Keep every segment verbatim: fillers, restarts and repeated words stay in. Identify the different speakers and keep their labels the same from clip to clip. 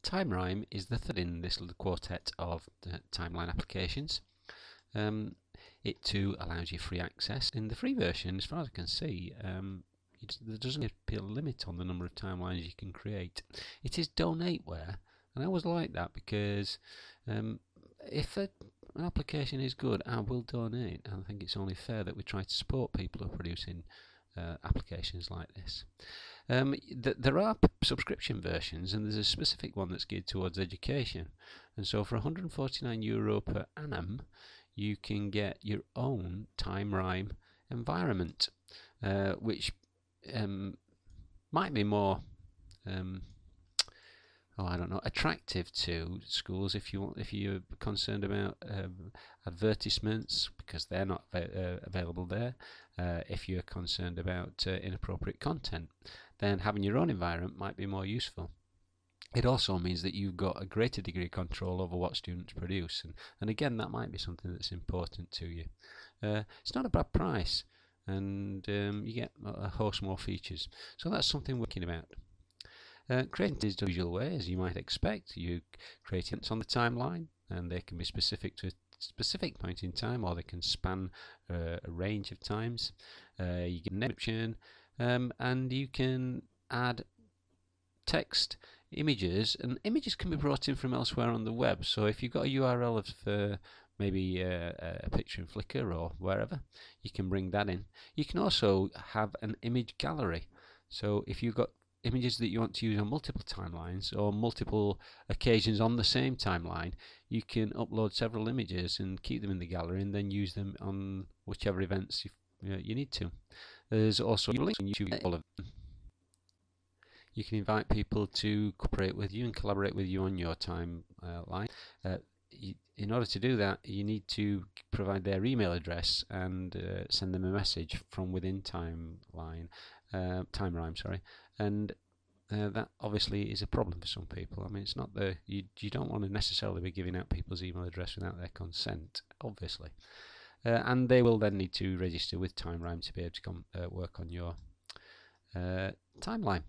Speaker 1: TimeRhyme is the third in this little quartet of uh, timeline applications. Um, it too allows you free access. In the free version, as far as I can see, um, it, there doesn't be a limit on the number of timelines you can create. It is donateware, and I always like that because um, if a, an application is good, I will donate. And I think it's only fair that we try to support people who are producing uh, applications like this. Um, th there are subscription versions, and there's a specific one that's geared towards education. And so for one hundred forty-nine euro per annum, you can get your own TimeRhyme environment, uh, which um, might be more, um, oh, I don't know, attractive to schools if you want, if you're concerned about um, advertisements because they're not uh, available there. Uh, if you're concerned about uh, inappropriate content, then having your own environment might be more useful. It also means that you've got a greater degree of control over what students produce, and, and again, that might be something that's important to you. Uh, it's not a bad price, and um, you get a host more features, so that's something we're thinking about. Uh, creating is the usual way, as you might expect. You create events on the timeline, and they can be specific to a specific point in time, or they can span uh, a range of times. Uh, you get an description, um, and you can add text, images, and images can be brought in from elsewhere on the web. So if you've got a U R L of uh, maybe uh, a picture in Flickr or wherever, you can bring that in. You can also have an image gallery. So if you've got images that you want to use on multiple timelines or multiple occasions on the same timeline, you can upload several images and keep them in the gallery and then use them on whichever events you, you, know, you need to. There's also links on YouTube, all of them. You can invite people to cooperate with you and collaborate with you on your timeline. Uh, in order to do that, you need to provide their email address and uh, send them a message from within timeline, uh, TimeRhyme, sorry. And uh, that obviously is a problem for some people. I mean, it's not the you. You don't want to necessarily be giving out people's email address without their consent, obviously. Uh, and they will then need to register with TimeRhyme to be able to come uh, work on your uh, timeline.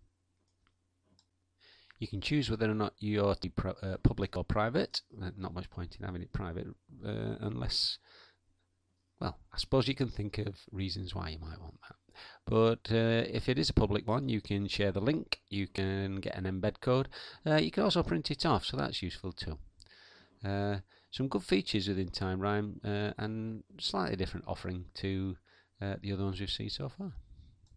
Speaker 1: You can choose whether or not you're uh, public or private. Uh, not much point in having it private uh, unless, well, I suppose you can think of reasons why you might want that. But uh, if it is a public one, you can share the link, you can get an embed code, uh, you can also print it off, so that's useful too. Uh, some good features within TimeRhyme uh, and slightly different offering to uh, the other ones we've seen so far.